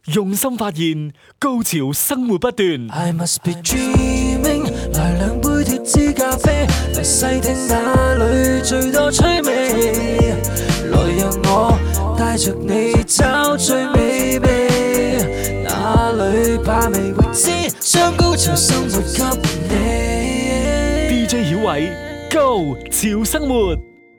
用心發現，高潮生活不斷。 I must be dreaming， 來兩杯脫脂咖啡，嚟細聽哪裏最多趣味，來讓我帶着你找最美味，哪裏把味會知，將高潮生活給你。 DJ 曉偉，Go 潮生活，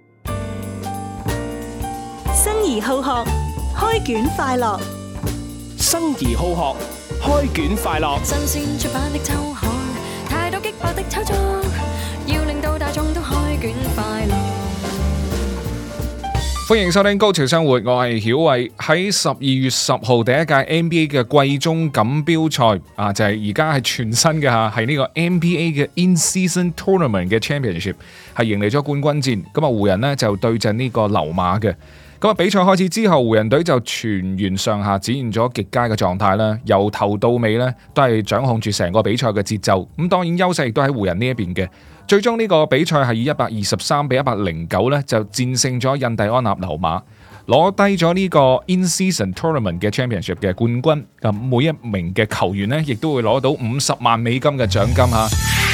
生而好學，開卷快樂。 生而好學，開卷快樂。 新鮮出版的週刊，太多激烈的炒作，要令到大眾都開卷快樂。 歡迎收聽高潮生活，我係曉偉。喺12月10號第一屆 NBA 嘅季中錦標賽啊，就係而家係全新嘅吓，係呢個 NBA 嘅 In-Season Tournament 嘅 Championship 係迎嚟咗冠軍戰。咁啊，湖人呢就對陣呢個溜馬嘅。咁啊，比賽開始之後，湖人隊就全員上下展現咗極佳嘅狀態啦，由頭到尾呢都係掌控住成個比賽嘅節奏。咁當然優勢亦都喺湖人呢一邊嘅。最終呢個比賽係以123-109呢就戰勝咗印第安納溜馬，攞低咗呢個 In-Season Tournament 嘅 Championship 嘅冠軍。咁每一名嘅球員呢亦都會攞到50萬美金嘅獎金吓。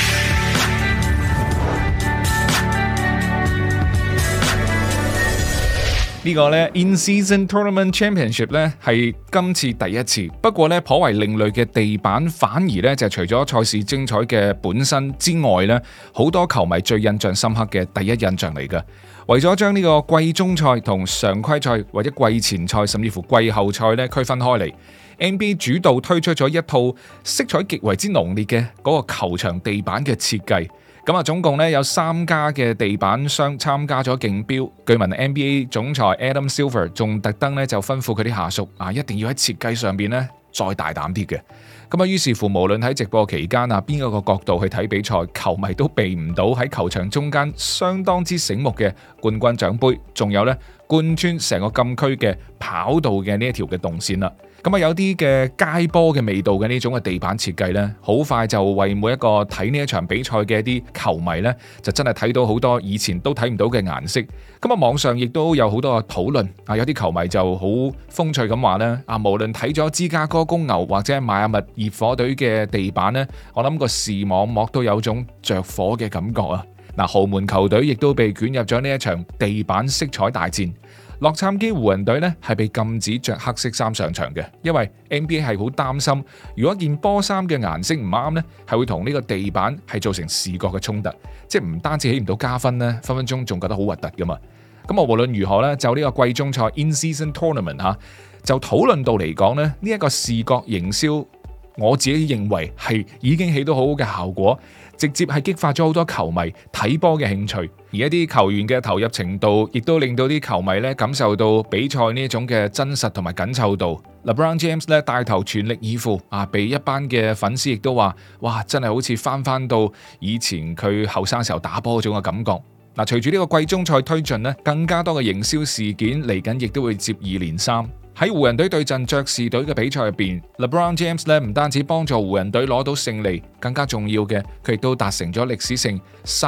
呢個呢 In-Season Tournament Championship 呢係今次第一次，不過呢頗為另類嘅地板，反而呢就除咗賽事精彩嘅本身之外呢，好多球迷最印象深刻嘅第一印象嚟㗎。為咗將呢個季中賽同常規賽或者季前賽甚至乎季後賽呢區分開嚟， NBA 主導推出咗一套色彩極為之濃烈嘅嗰個球場地板嘅設計。咁啊，總共咧有3家嘅地板商參加咗競標。據聞 NBA 總裁 Adam Silver 仲特登咧就吩咐佢啲下屬啊，一定要喺設計上邊咧再大膽啲嘅。咁啊，於是乎無論喺直播期間啊，邊一個角度去睇比賽，球迷都避唔到喺球場中間相當之醒目嘅冠軍獎杯，仲有咧貫穿成個禁區嘅跑道嘅呢一條嘅動線啦。咁啊，有啲嘅街波嘅味道嘅呢種嘅地板設計呢，好快就為每一個睇呢一場比賽嘅一啲球迷呢，就真係睇到好多以前都睇唔到嘅顏色。咁啊，網上亦都有好多嘅討論啊，有啲球迷就好風趣咁話呢，啊，無論睇咗芝加哥公牛或者係邁阿密熱火隊嘅地板呢，我諗個視網膜都有種着火嘅感覺啊！嗱，豪門球隊亦都被捲入咗呢一場地板色彩大戰。洛杉磯湖人隊呢係被禁止着黑色衫上場嘅，因為 NBA 係好擔心，如果件波衫嘅顏色唔啱呢，係會同呢個地板係造成視覺嘅衝突，即係唔單止起唔到加分呢，分分鐘仲覺得好核突噶嘛。咁啊，無論如何呢，就呢個季中賽 In-Season Tournament 吓，就討論度嚟講呢，呢一個視覺營銷，我自己認為係已經起到好好嘅效果。直接係激發咗好多球迷睇波嘅興趣，而一啲球員嘅投入程度，亦都令到啲球迷咧感受到比賽呢一種嘅真實同埋緊湊度。LeBron James 咧帶頭全力以赴啊，被一班嘅粉絲亦都話：哇，真係好似翻到以前佢後生時候打波嗰種嘅感覺。嗱，隨住呢個季中賽推進咧，更加多嘅營銷事件嚟緊，亦都會接二連三。喺湖人隊對陣爵士隊嘅比賽入邊 ，LeBron James 咧唔單止幫助湖人隊攞到勝利，更加重要嘅，佢亦都達成咗歷史性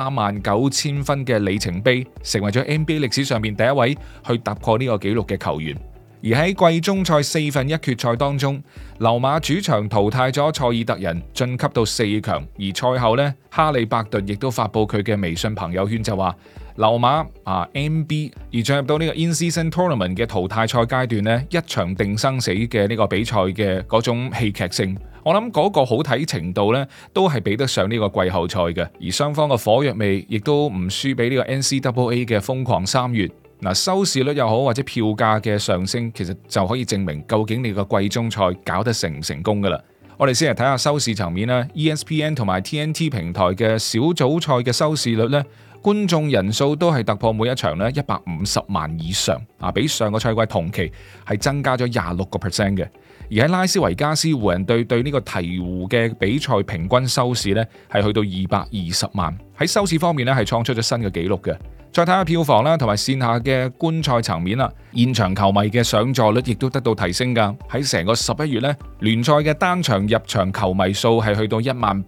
39000分嘅里程碑，成為咗 NBA 歷史上面第一位去突破呢個紀錄嘅球員。而喺季中賽4分1決賽當中，溜馬主場淘汰咗塞爾特人，晉級到4強。而賽後呢，哈利伯頓亦都發佈佢嘅微信朋友圈就話：溜馬MB 而進入到呢個 In-Season Tournament 嘅淘汰賽階段呢，一場定生死嘅呢個比賽嘅嗰種戲劇性，我諗嗰個好睇程度呢，都係比得上呢個季後賽嘅。而雙方嘅火藥味亦都唔輸俾呢個 NCAA 嘅瘋狂3月。嗱，收視率又好或者票價嘅上升，其實就可以證明究竟你個季中賽搞得成唔成功噶啦。我哋先嚟睇下收視層面啦。ESPN 同埋 TNT 平台嘅小組賽嘅收視率呢，觀眾人數都係突破每一場呢150萬以上啊，比上個賽季同期係增加咗26%嘅。而喺拉斯維加斯，湖人隊對呢個鵜鶘嘅比賽平均收視呢係去到220萬，喺收視方面呢係創出咗新嘅紀錄嘅。 再睇下票房啦，同埋線下嘅觀賽層面啦，現場球迷嘅上座率亦都得到提升㗎。喺成個11月呢，聯賽嘅單場入場球迷數係去到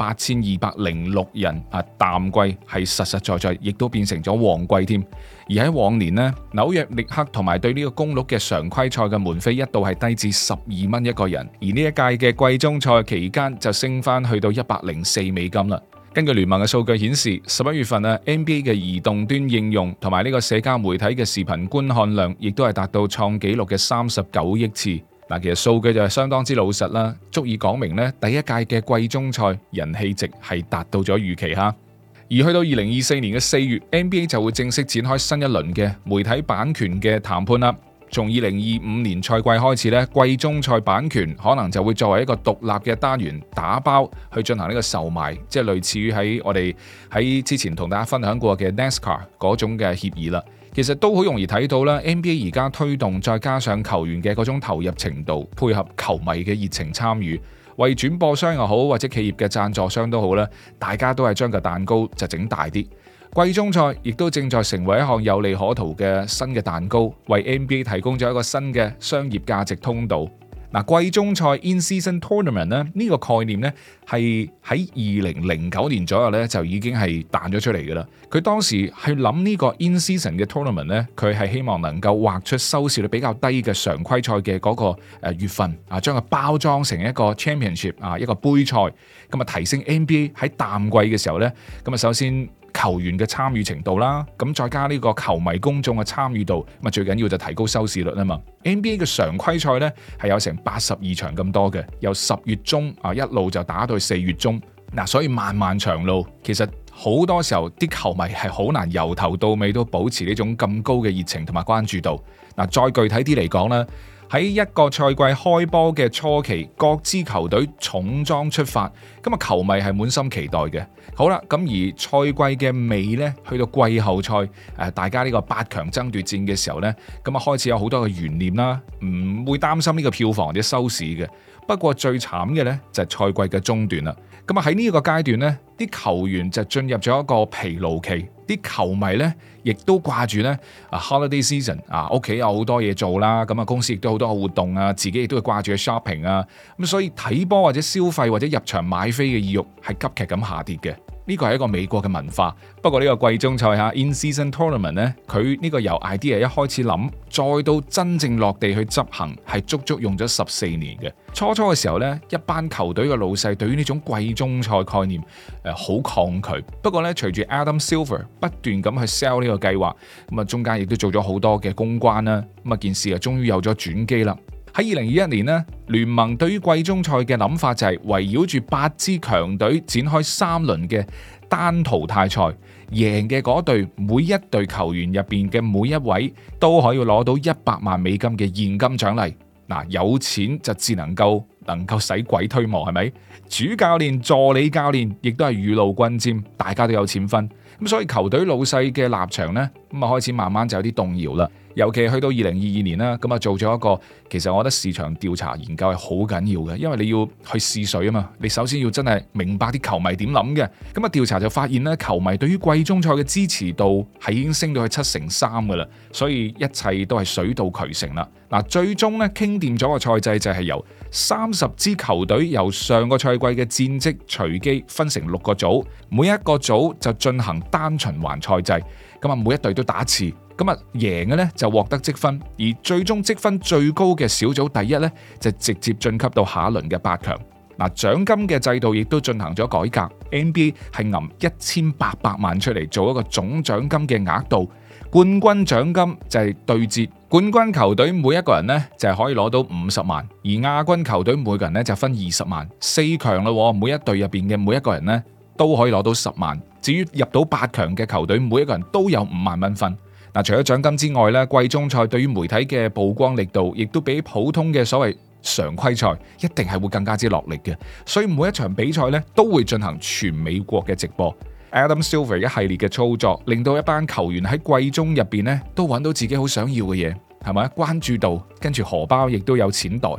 18,206人啊，淡季係實實在在，亦都變成咗旺季添。而喺往年呢，紐約力克同埋對呢個公鹿嘅常規賽嘅門飛一度係低至12蚊一個人，而呢一屆嘅季中賽期間就升翻去到$104啦。根據聯盟嘅數據顯示，11月份NBA 嘅移動端應用同埋呢個社交媒體嘅視頻觀看量，亦都係達到創紀錄嘅39億次。嗱，其實數據就係相當之老實啦，足以講明呢第一屆嘅季中賽人氣值係達到咗預期哈。而去到2024年嘅4月，NBA 就會正式展開新一輪嘅媒體版權嘅談判啦。從2025年賽季開始呢，季中賽版權可能就會作為一個獨立嘅單元打包去進行呢個售賣，即係類似於喺我哋喺之前同大家分享過嘅 NASCAR 嗰種嘅協議啦。其實都好容易睇到啦 ，NBA 而家推動再加上球員嘅嗰種投入程度，配合球迷嘅熱情參與，為轉播商又好或者企業嘅贊助商都好啦，大家都係將個蛋糕就整大啲。季中賽亦都正在成為一項有利可圖嘅新嘅蛋糕，為 NBA 提供咗一個新嘅商業價值通道。嗱，季中賽 In-Season Tournament 呢個概念呢，係喺2009年左右呢就已經係彈咗出嚟嘅啦。佢當時去諗呢個 In-Season 嘅 Tournament 呢，佢係希望能夠畫出收視率比較低嘅常規賽嘅嗰個月份啊，將佢包裝成一個 Championship 啊，一個杯賽，咁啊提升 NBA 喺淡季嘅時候呢，咁啊首先球員嘅參與程度啦，咁再加呢個球迷公眾嘅參與度，咁啊最緊要就提高收視率啊嘛。NBA 嘅常規賽呢係有成82場咁多嘅，由10月中啊一路就打到4月中，嗱，所以漫漫長路，其實好多時候啲球迷係好難由頭到尾都保持呢種咁高嘅熱情同埋關注度。嗱，再具體啲嚟講咧，喺一個賽季開波嘅初期，各支球隊重裝出發，咁啊球迷係滿心期待嘅。好啦，咁而賽季嘅尾呢，去到季後賽，大家呢個8強爭奪戰嘅時候呢，咁啊開始有好多嘅懸念啦，唔會擔心呢個票房或者收視嘅。不過最慘嘅呢，就係賽季嘅中段啦。咁啊喺呢個階段呢，啲球員就進入咗一個疲勞期，啲球迷呢亦都掛住呢 holiday season 啊，屋企有好多嘢做啦，咁啊公司亦都好多活動啊，自己亦都會掛住去 shopping 啊，咁所以睇波或者消費或者入場買飛嘅意欲係急劇咁下跌嘅。呢個係一個美國嘅文化，不過呢個季中賽嚇 In-Season Tournament 呢，佢呢個由 idea 一開始諗，再到真正落地去執行，係足足用咗14年嘅。初嘅時候呢，一班球隊嘅老細對於呢種季中賽概念好抗拒。不過呢，隨住 Adam Silver 不斷咁去 sell 呢個計劃，咁啊中間亦都做咗好多嘅公關啦，咁啊件事啊終於有咗轉機啦。喺2021年呢，聯盟對於季中賽嘅諗法就係圍繞住8支強隊展開3輪嘅單淘汰賽，贏嘅嗰隊每一隊球員入邊嘅每一位都可以攞到$100萬嘅現金獎勵。嗱，有錢就只能夠使鬼推磨，係咪？主教練、助理教練亦都係雨露均沾，大家都有錢分。咁所以球隊老細嘅立場呢，咁啊開始慢慢就有啲動搖啦。尤其去到2022年啦，咁啊做咗一個，其實我覺得市場調查研究係好緊要嘅，因為你要去試水啊嘛。你首先要真係明白啲球迷點諗嘅。咁啊調查就發現咧，球迷對於季中賽嘅支持度係已經升到去73%噶啦，所以一切都係水到渠成啦。嗱，最終咧傾掂咗個賽制就係由30支球隊由上個賽季嘅戰績隨機分成6個組，每一個組就進行單循環賽制，咁啊每一隊都打一次，咁啊贏嘅呢就獲得積分，而最終積分最高嘅小組第一呢，就直接晉級到下一輪嘅8強。嗱，獎金嘅制度亦都進行咗改革 ，NBA 係揞1800萬出嚟做一個總獎金嘅額度，冠軍獎金就係對折，冠軍球隊每一個人呢就係可以攞到50萬，而亞軍球隊每個人呢就分20萬，4強啦，每一隊入邊嘅每一個人呢都可以攞到10萬，至於入到8強嘅球隊，每一個人都有5萬蚊分。嗱，除咗獎金之外咧，季中賽對於媒體嘅曝光力度，亦都比普通嘅所謂常規賽一定係會更加之落力嘅，所以每一場比賽咧都會進行全美國嘅直播。Adam Silver 一系列嘅操作，令到一班球員喺季中入邊咧都揾到自己好想要嘅嘢，係咪？關注度跟住荷包亦都有錢袋。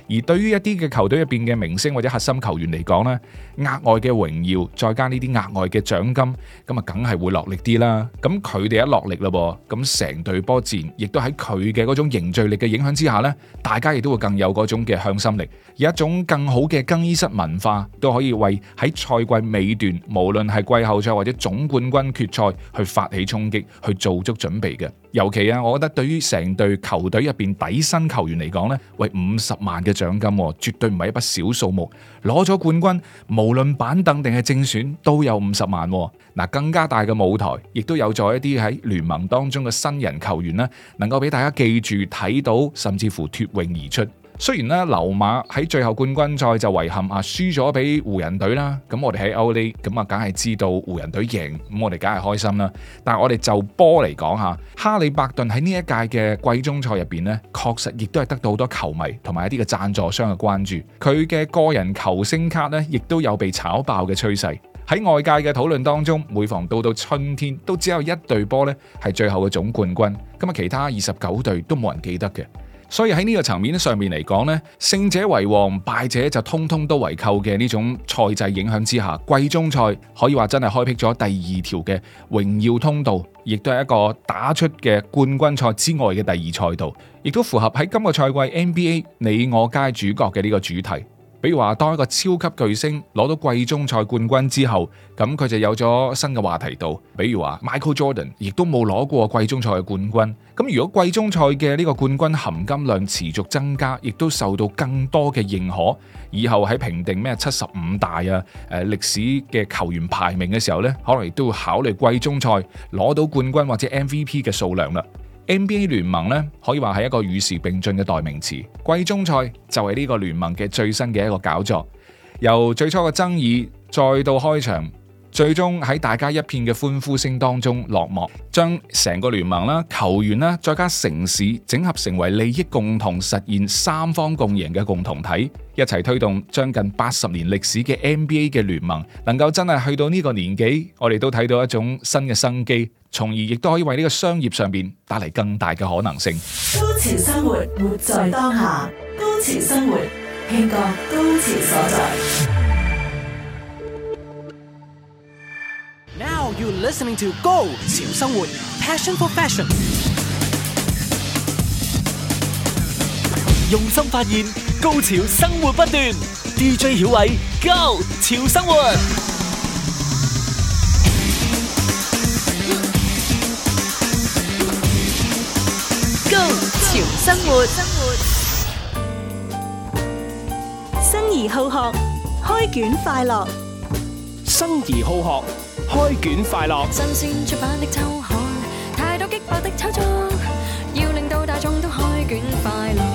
而對於一啲嘅球隊入邊嘅明星或者核心球員嚟講呢，額外嘅榮耀再加呢啲額外嘅獎金，咁啊梗係會落力啲啦。咁佢哋一落力咯，咁成隊波自然亦都喺佢嘅嗰種凝聚力嘅影響之下呢，大家亦都會更有嗰種嘅向心力，有一種更好嘅更衣室文化，都可以為喺賽季尾段，無論係季後賽或者總冠軍決賽去發起衝擊，去做足準備嘅。尤其啊，我覺得對於成隊球隊入邊底薪球員嚟講呢，為50萬嘅獎金，絕對唔係一筆小數目。攞咗冠軍，無論板凳定係正選，都有50萬。嗱，更加大嘅舞台，亦都有助一啲喺聯盟當中嘅新人球員呢，能夠俾大家記住、睇到，甚至乎脫穎而出。雖然咧，溜馬喺最後冠軍賽就遺憾輸咗俾湖人隊啦。咁我哋喺歐聯咁梗係知道湖人隊贏，咁我哋梗係開心啦。但係我哋就波嚟講下，哈利伯頓喺呢一屆嘅季中賽入邊呢，確實亦都係得到好多球迷同埋一啲嘅贊助商嘅關注。佢嘅個人球星卡呢，亦都有被炒爆嘅趨勢。喺外界嘅討論當中，每逢到春天，都只有一隊波呢係最後嘅總冠軍，咁啊其他29隊都冇人記得嘅。所以喺呢個層面上面嚟講呢，勝者為王，敗者就通通都為寇嘅呢種賽制影響之下，季中賽可以話真係開闢咗第2條嘅榮耀通道，亦都係一個打出嘅冠軍賽之外嘅第2賽道，亦都符合喺今個賽季 NBA 你我皆主角嘅呢個主題。比如話，當一個超級巨星攞到季中賽冠軍之後，咁佢就有咗新嘅話題度。比如話 Michael Jordan 亦都冇攞過季中賽嘅冠軍。咁如果季中賽嘅呢個冠軍含金量持續增加，亦都受到更多嘅認可，以後喺評定咩75大歷史嘅球員排名嘅時候呢，可能亦都會考慮季中賽攞到冠軍或者 MVP 嘅數量啦。NBA 聯盟呢，可以話係一個與時並進嘅代名詞，季中賽就係呢個聯盟嘅最新嘅一個搞作，由最初嘅爭議再到開場，最終喺大家一片嘅歡呼聲當中落幕，將成個聯盟啦、球員啦，再加城市整合成為利益共同實現三方共贏嘅共同體，一齊推動將近80年歷史嘅 NBA 嘅聯盟能夠真係去到呢個年紀，我哋都睇到一種新嘅生機，從而亦都可以為呢個商業上邊帶嚟更大嘅可能性。 高潮生活，活在當下。高潮生活，慶個高潮所在。 Now you're listening to 高潮生活 Passion for Fashion。 用心發現，高潮生活不斷。DJ 曉偉，高潮生活。 高潮生活，生而好學，開卷快樂。 生而好學，開卷快樂。 新鮮出版的週刊，太多激爆的炒作，要令到大眾都開卷快樂。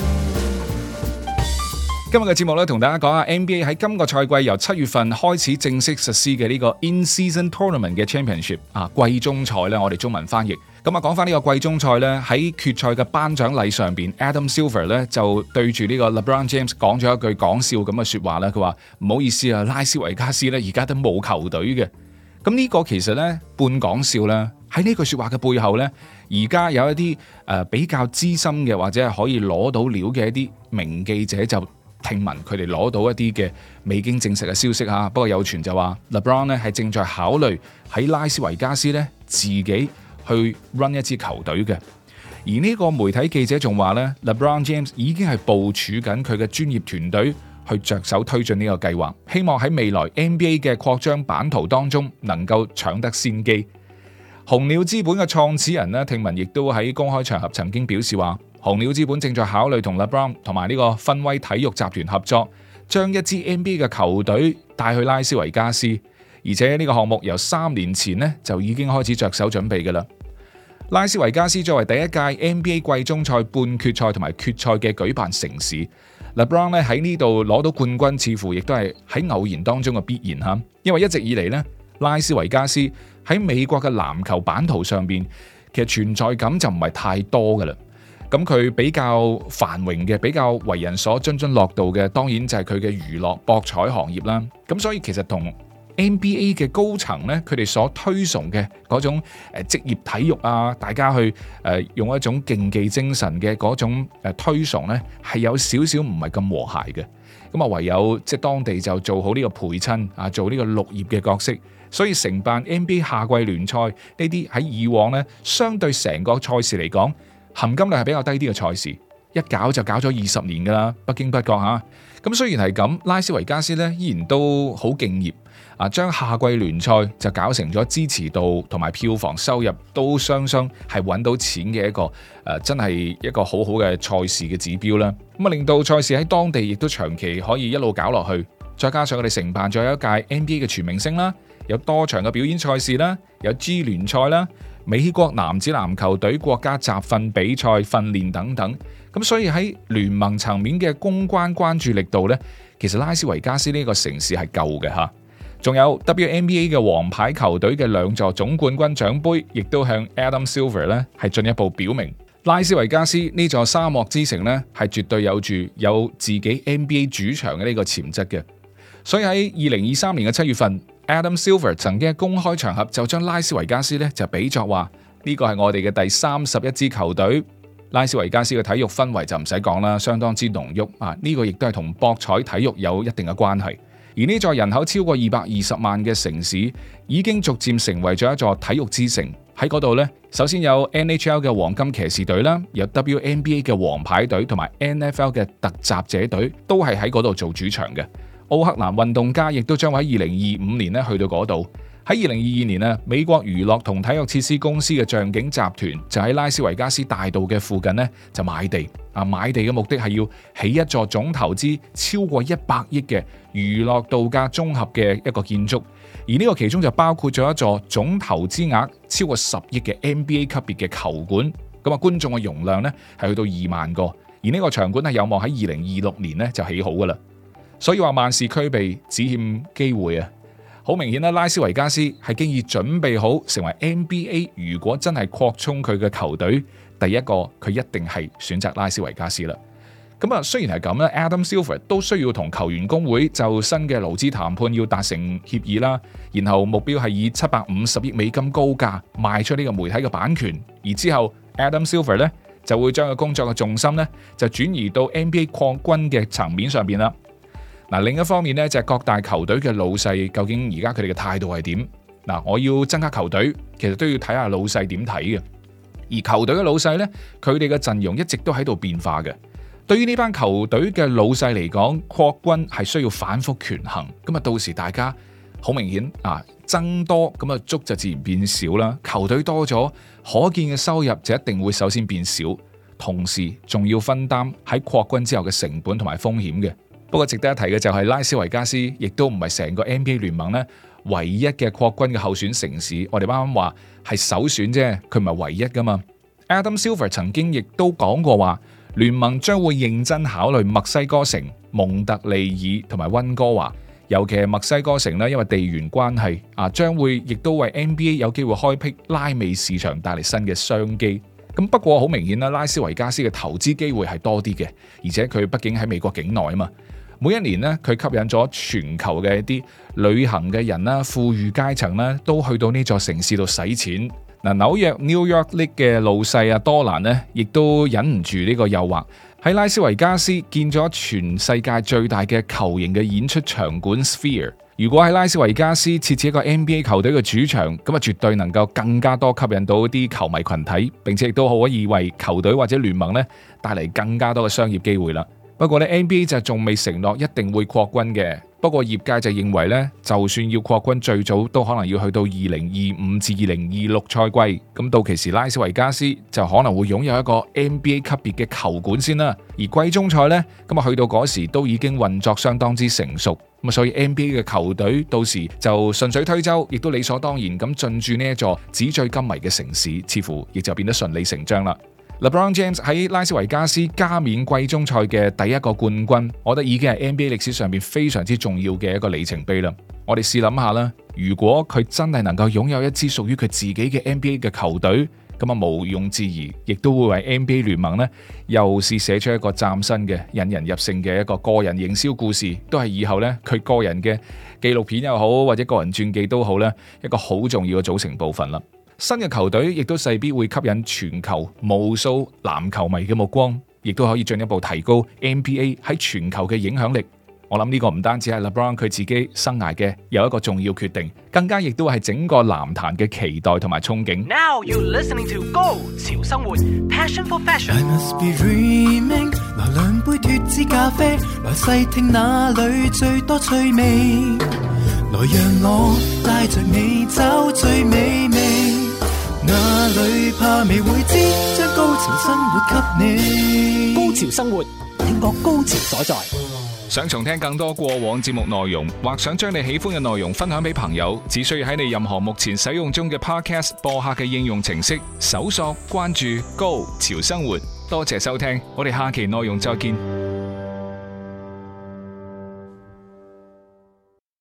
今日嘅節目咧，同大家講下 NBA 喺今個賽季由7月份開始正式實施嘅呢個 In-Season Tournament 嘅 Championship 季中賽咧，我哋中文翻譯。咁啊，講翻呢個季中賽咧，喺決賽嘅頒獎禮上邊 ，Adam Silver 咧就對住呢個 LeBron James 講咗一句講笑咁嘅說話啦。佢話唔好意思啊，拉斯維加斯咧而家都冇球隊嘅。咁呢個其實咧半講笑啦。喺呢句說話嘅背後咧，而家有一啲比較資深嘅或者係可以攞到料嘅一啲名記者就聽聞佢哋攞到一啲嘅未經證實嘅消息嚇。不過有傳就話 LeBron 咧係正在考慮喺拉斯維加斯咧自己去 run 一支球隊嘅。而呢個媒體記者仲話咧 LeBron James 已經係部署緊佢嘅專業團隊去着手推進呢個計劃，希望喺未來 NBA 嘅擴張版圖當中能夠搶得先機。紅鳥資本嘅創始人呢，聽聞亦都喺公開場合曾經表示話，紅鳥資本正在考慮同 LeBron 同埋呢個芬威體育集團合作，將一支 NBA 嘅球隊帶去拉斯維加斯，而且呢個項目由3年前呢就已經開始着手準備㗎喇。拉斯維加斯作為第一屆 NBA 季中賽、半決賽同埋決賽嘅舉辦城市， LeBron 咧喺呢度攞到冠軍，似乎亦都係喺偶然當中嘅必然嚇，因為一直以嚟呢，拉斯維加斯喺美國嘅籃球版圖上邊，其實存在感就唔係太多㗎喇。咁佢比較繁榮嘅、比較為人所津津樂道嘅，當然就係佢嘅娛樂博彩行業啦。咁所以其實同 NBA 嘅高層呢，佢哋所推崇嘅嗰種職業體育啊，大家去用一種競技精神嘅嗰種推崇呢，係有少少唔係咁和諧嘅。咁啊，唯有即係當地就做好呢個陪襯啊，做呢個綠葉嘅角色。所以承辦 NBA 夏季聯賽呢啲喺以往呢，相對成個賽事嚟講，含金量係比較低啲嘅賽事，一搞就搞咗20年噶啦，不經不覺嚇。咁雖然係咁，拉斯維加斯呢依然都好敬業啊，將夏季聯賽就搞成咗支持度同埋票房收入都雙雙係揾到錢嘅一個真係一個好好嘅賽事嘅指標啦。咁啊，令到賽事喺當地亦都長期可以一路搞落去。再加上佢哋承辦咗一屆 NBA 嘅全明星啦，有多場嘅表演賽事啦，有 G 聯賽啦，美國男子籃球隊國家集訓比賽訓練等等。咁所以喺聯盟層面嘅公關關注力度呢，其實拉斯維加斯呢個城市係夠嘅嚇。仲有 WNBA 嘅王牌球隊嘅2座總冠軍獎杯，亦都向 Adam Silver 呢係進一步表明，拉斯維加斯呢座沙漠之城呢係絕對有自己 NBA 主場嘅呢個潛質嘅。所以喺2023年嘅7月份，Adam Silver 曾經喺公開場合就將拉斯維加斯呢就比作話呢個係我哋嘅第31支球隊。拉斯維加斯嘅體育氛圍就唔使講啦，相當之濃郁啊！呢個亦都係同博彩體育有一定嘅關係。而呢座人口超過220萬嘅城市，已經逐漸成為咗一座體育之城。喺嗰度呢，首先有 NHL 嘅黃金騎士隊啦，有 WNBA 嘅王牌隊同埋 NFL 嘅突襲者隊，都係喺嗰度做主場嘅。奧克蘭運動家亦都將會喺2025年咧去到嗰度。喺2022年啊，美國娛樂同體育設施公司嘅象景集團就喺拉斯維加斯大道嘅附近呢就買地。買地嘅目的係要起一座總投資超過100億嘅娛樂度假綜合嘅一個建築，而呢個其中就包括咗一座總投資額超過10億嘅 NBA 級別嘅球館。咁啊，觀眾嘅容量呢係去到2萬個，而呢個場館係有望喺2026年呢就起好噶啦。所以話萬事俱備，只欠機會啊！好明顯啦，拉斯維加斯係經已準備好成為 NBA 如果真係擴充佢嘅球隊，第一個佢一定係選擇拉斯維加斯啦。咁啊，雖然係咁咧 ，Adam Silver 都需要同球員工會就新嘅勞資談判要達成協議啦，然後目標係以750億美金高價賣出呢個媒體嘅版權，而之後 Adam Silver 咧就會將個工作嘅重心咧就轉移到 NBA 擴軍嘅層面上邊啦。嗱，另一方面咧就係各大球隊嘅老細究竟而家佢哋嘅態度係點？嗱，我要增加球隊，其實都要睇下老細點睇嘅。而球隊嘅老細咧，佢哋嘅陣容一直都喺度變化嘅。對於呢班球隊嘅老細嚟講，擴軍係需要反覆權衡。咁啊，到時大家好明顯啊，增多咁啊，足就自然變少啦。球隊多咗，可見嘅收入就一定會首先變少，同時仲要分擔喺擴軍之後嘅成本同埋風險嘅。不過值得一提嘅就係拉斯維加斯，亦都唔係成個 NBA 聯盟咧唯一嘅擴軍嘅候選城市。我哋啱啱話係首選啫，佢唔係唯一噶嘛。Adam Silver 曾經亦都講過話，聯盟將會認真考慮墨西哥城、蒙特利爾同埋溫哥華，尤其係墨西哥城咧，因為地緣關係啊，將會亦都為 NBA 有機會開闢拉美市場帶嚟新嘅商機。咁不過好明顯啦，拉斯維加斯嘅投資機會係多啲嘅，而且佢畢竟喺美國境內啊嘛。每一年呢，佢吸引咗全球嘅一啲旅行嘅人啦、富裕階層啦，都去到呢座城市度使錢。嗱，紐約 New York Knicks 嘅老細多蘭呢，亦都忍唔住呢個誘惑，喺拉斯維加斯建咗全世界最大嘅球形嘅演出場館 Sphere。如果喺拉斯維加斯設置一個 NBA 球隊嘅主場，咁啊絕對能夠更加多吸引到啲球迷群體，並且亦都可以為球隊或者聯盟呢帶嚟更加多嘅商業機會啦。不過咧 NBA 就仲未承諾一定會擴軍嘅。不過業界就認為咧，就算要擴軍，最早都可能要去到2025至2026賽季。咁到期時拉斯維加斯就可能會擁有一個 NBA 級別嘅球館先啦。而季中賽呢，咁啊去到嗰時都已經運作相當之成熟。咁所以 NBA 嘅球隊到時就順水推舟，亦都理所當然咁進駐呢一座紙醉金迷嘅城市，似乎亦就變得順理成章啦。LeBron James 喺拉斯維加斯加冕季中賽嘅第一個冠軍，我覺得已經係 NBA 歷史上面非常之重要嘅一個里程碑啦。我哋試諗下啦，如果佢真係能夠擁有一支屬於佢自己嘅 NBA 嘅球隊， 咁啊毋庸置疑，亦都會為 NBA 聯盟呢又是寫出一個嶄新嘅引人入勝嘅一個個人營銷故事，都係以後呢佢個人嘅紀錄片又好或者個人傳記都好呢一個好重要嘅組成部分啦。新嘅球隊亦都勢必會吸引全球無數籃球迷嘅目光，亦都可以進一步提高 NBA 喺全球嘅影響力。我諗呢個唔單止係 LeBron 佢自己生涯嘅有一個重要決定，更加亦都係整個籃壇嘅期待同埋憧憬。 Now you listening to 高潮生活 Passion for I Fashion。 must be dreaming， 來兩杯脫脂咖啡，來細聽哪裏最多趣味，來讓我帶着你找最美味，哪裏怕未會知，將高潮生活給你。 高潮生活，聽覺高潮所在。 想重聽更多過往節目內容，或想將你喜歡嘅內容分享俾朋友，只需要喺你任何目前使用中嘅 Podcast 播客嘅應用程式搜索關注高潮生活。多謝收聽，我哋下期內容再見。